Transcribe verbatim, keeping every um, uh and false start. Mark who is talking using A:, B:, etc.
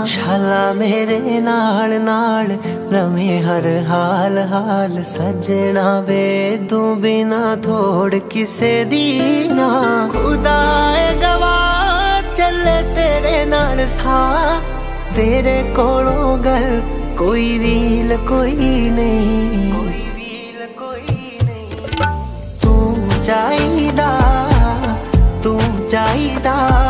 A: शाला मेरे नाल नाल रमे हर हाल हाल सजना वे तू बिना थोड़ किसे दी ना खुदा गवा चले तेरे नाल सा तेरे कोलों गल कोई वील कोई नहीं कोई वील कोई नहीं तू चाहिदा तू चाहिदा